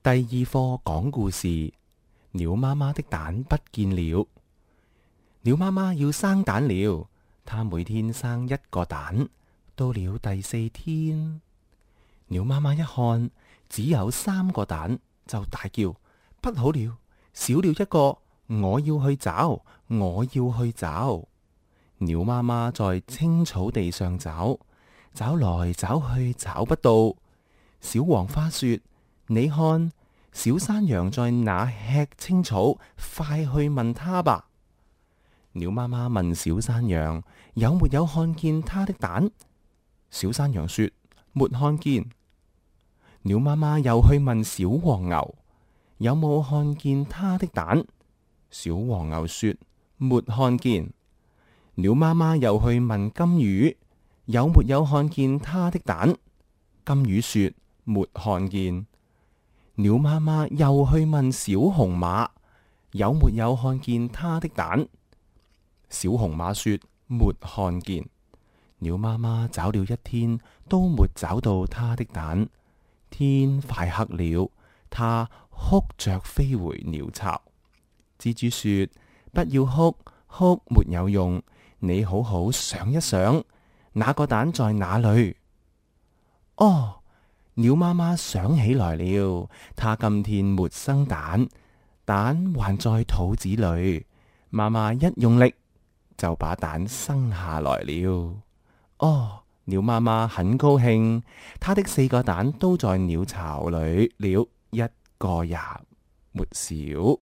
第二課講故事：鳥媽媽的蛋不見了。鳥媽媽要生蛋了，她每天生一個蛋。到了第4天，鳥媽媽一看只有3個蛋，就大叫：不好了，少了一個，我要去找，我要去找。鳥媽媽在青草地上找，找來找去找不到。小黃花說：你看，小山羊在那吃青草，快去問他吧。鳥媽媽問小山羊有沒有看見它的蛋。小山羊說：沒看見。鳥媽媽又去問小黃牛有冇看見它的蛋。小黃牛說：沒看見。鳥媽媽又去問金魚有沒有看見它的蛋。金魚說：沒看見。鳥媽媽又去問小紅馬有沒有看見它的蛋。小紅馬說：沒看見。鳥媽媽找了一天都沒找到它的蛋。天快黑了，它哭着飛回鳥巢。蜘蛛說：不要哭，哭沒有用，你好好想一想，那個蛋在哪裏？哦，鳥媽媽想起來了，它今天沒生蛋，蛋還在肚子裏。媽媽一用力就把蛋生下來了。哦，鳥媽媽很高興，它的4個蛋都在鳥巢裏了，一個也沒少。